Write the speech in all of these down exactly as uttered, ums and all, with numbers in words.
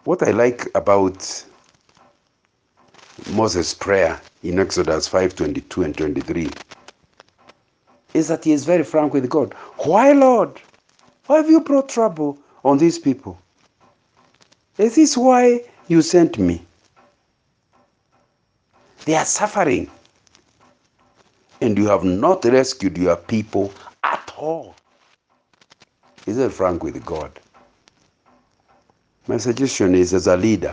What I like about Moses' prayer in Exodus five twenty-two and twenty-three is that he is very frank with God. Why, Lord? Why have you brought trouble on these people? Is this why you sent me? They are suffering, and you have not rescued your people at all. He's very frank with God. My suggestion is, as a leader,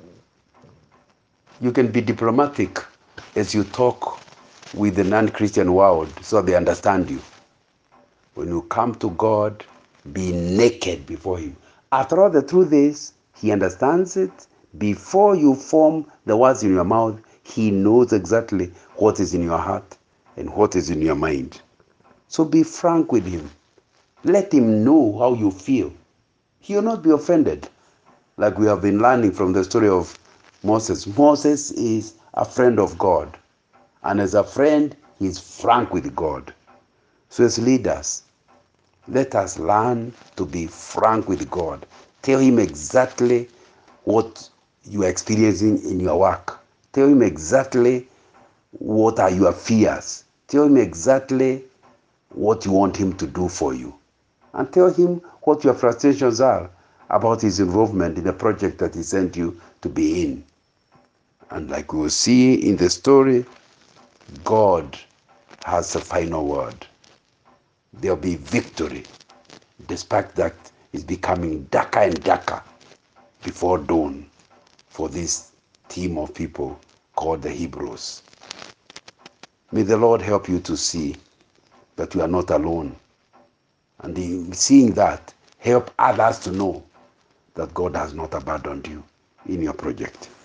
you can be diplomatic as you talk with the non-Christian world so they understand you. When you come to God, be naked before him. After all, the truth is, he understands it. Before you form the words in your mouth, he knows exactly what is in your heart and what is in your mind. So be frank with him. Let him know how you feel. He will not be offended. Like we have been learning from the story of Moses. Moses is a friend of God. And as a friend, he is frank with God. So as leaders, let us learn to be frank with God. Tell him exactly what you are experiencing in your work. Tell him exactly what are your fears. Tell him exactly what you want him to do for you. And tell him what your frustrations are about his involvement in the project that he sent you to be in. And like we will see in the story, God has the final word. There'll be victory, despite that it's becoming darker and darker before dawn for this team of people called the Hebrews. May the Lord help you to see that you are not alone. And in seeing that, help others to know that God has not abandoned you in your project.